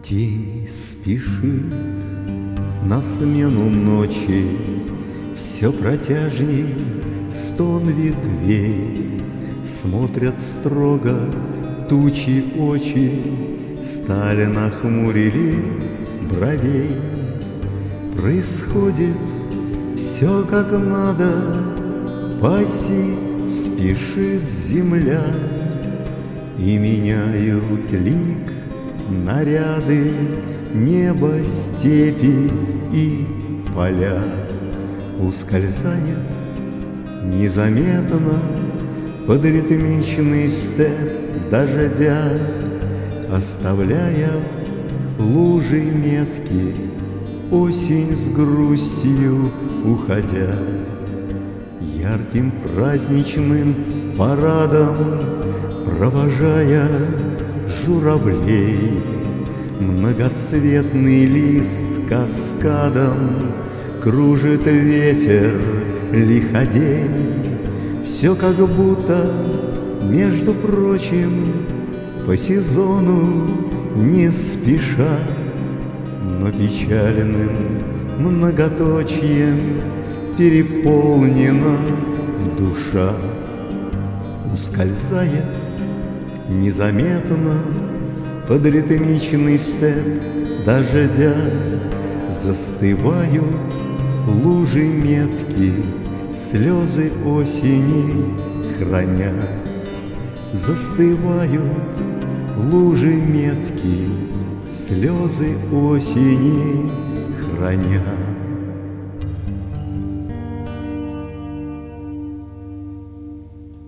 День спешит на смену ночи, все протяжней стон ветвей. Смотрят строго тучи очи, стали нахмурили бровей. Происходит все как надо, паси спешит земля, и меняют лик наряды, небо, степи и поля. Ускользает незаметно под ритмичный степ дождя, оставляя лужи метки, осень с грустью уходя. Ярким праздничным парадом провожая журавлей, многоцветный лист каскадом кружит ветер лиходей. Все как будто, между прочим, по сезону не спеша, но печальным многоточием переполнена душа. Ускользает незаметно под ритмичный степ дождя, застывают лужи метки, слезы осени храня. Застывают лужи метки, слезы осени храня.